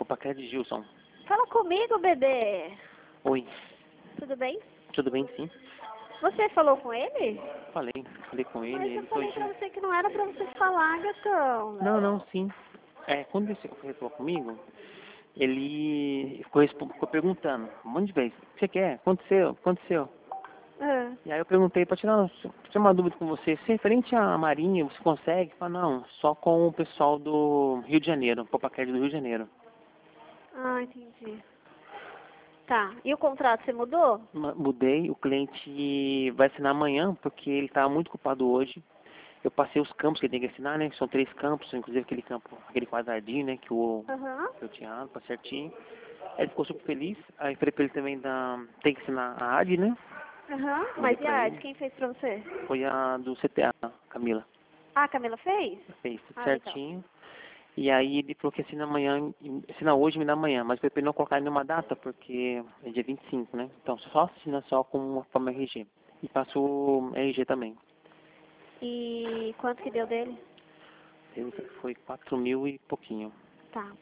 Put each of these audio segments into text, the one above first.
Paquete Gilson. Fala comigo, bebê. Oi. Tudo bem? Tudo bem, sim? Você falou com ele? Falei com ele. Mas eu Ele falei foi... pra você que não era pra você falar, gatão. Não, sim. Quando ele falou comigo, ele ficou perguntando um monte de vezes. O que você quer? Aconteceu? Ah, E aí eu perguntei pra tirar uma dúvida com você. Se referente à Marinha, você consegue? Fala, não, só com o pessoal do Rio de Janeiro, Paquete do Rio de Janeiro. entendi. Tá. E o contrato você mudou? Mudei, o cliente vai assinar amanhã, porque ele estava muito ocupado hoje. Eu passei os campos que ele tem que assinar, né? São 3 campos, inclusive aquele campo, aquele quadradinho, né? Aham. Que eu tinha tá certinho. Aí ele ficou super feliz. Aí falei pra ele também tem que assinar a AD, né? Aham. Mandei Mas e pra a arte? ele. Quem fez pra você? Foi a do CTA, Camila. Ah, a Camila fez? Fez tudo Legal. certinho. E aí ele falou que assina amanhã, assina hoje e me dá amanhã, mas foi pra ele não colocar nenhuma data, porque é dia 25, né? Então só assina só com uma forma RG. E passo o RG também. E quanto que deu dele? Ele foi 4.000 e pouquinho. Tá.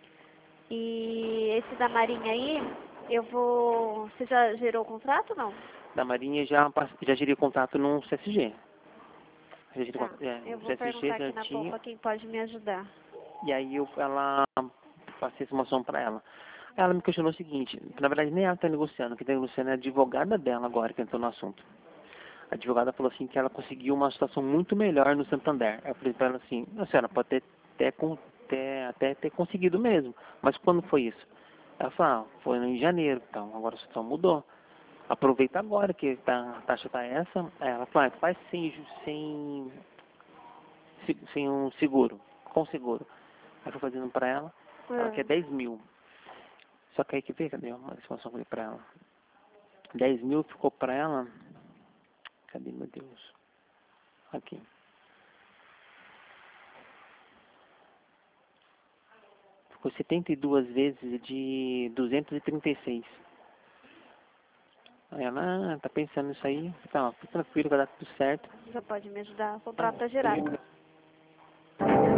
E esse da Marinha aí, eu vou... Você já gerou o contrato ou não? Da Marinha já gerei contato no CSG. Já gerei Tá. Eu no vou CSG perguntar aqui na certinho. Popa quem pode me ajudar. E aí ela passei essa informação pra ela. Ela me questionou o seguinte, que na verdade nem ela está negociando, quem está negociando é a advogada dela agora que entrou no assunto. A advogada falou assim que ela conseguiu uma situação muito melhor no Santander. Eu falei pra ela assim, a senhora pode até ter conseguido mesmo, mas quando foi isso? Ela falou, foi em janeiro, então agora a situação mudou. Aproveita agora que a taxa tá essa. Aí ela falou, faz sem um seguro, com seguro. Aí eu fui fazendo pra ela quer 10.000. Só que aí que vê, cadê uma informação que eu falei pra ela? 10.000 ficou pra ela, cadê meu Deus? Aqui. Ficou 72 vezes de 236. Aí ela, tá pensando nisso aí? Tá, fica tranquilo, vai dar tudo certo. Já pode me ajudar. O contrato tá gerado.